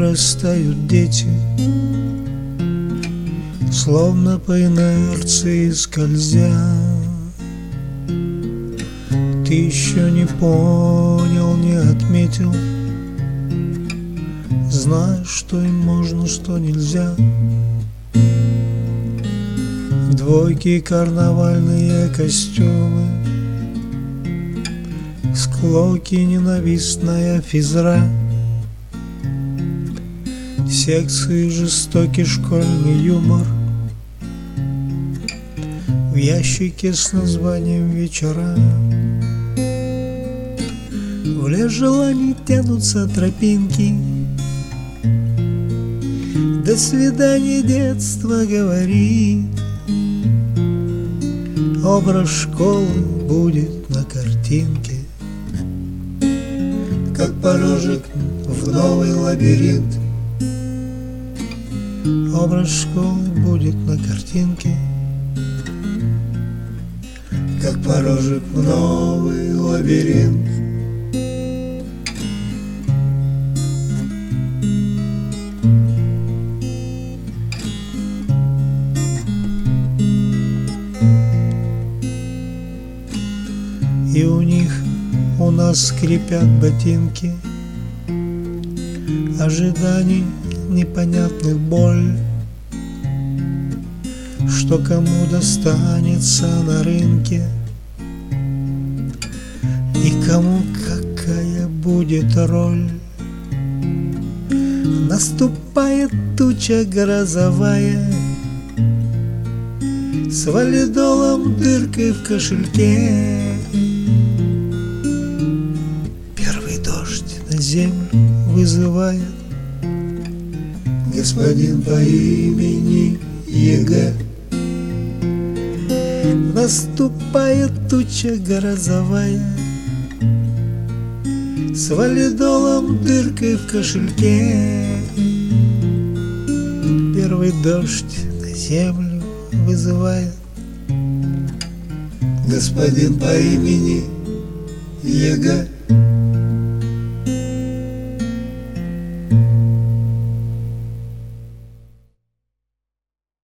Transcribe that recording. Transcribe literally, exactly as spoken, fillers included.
вырастают дети, словно по инерции скользя. Ты еще не понял, не отметил, знаешь, что им можно, что нельзя. Двойки, карнавальные костюмы, склоки, ненавистная физра, секции, жестокий школьный юмор, в ящике с названием «Вечера». В лес желаний тянутся тропинки, до свидания, детство говорит. Образ школы будет на картинке, как порожек в новый лабиринт. Образ школы будет на картинке, как порожек в новый лабиринт. И у них, у нас скрипят ботинки, ожиданий непонятных боль, что кому достанется на рынке и кому какая будет роль. Наступает туча грозовая с валидолом, дыркой в кошельке. Первый дождь на землю вызывает господин по имени ЕГЭ. Наступает туча грозовая с валидолом, дыркой в кошельке. Первый дождь на землю вызывает господин по имени ЕГЭ.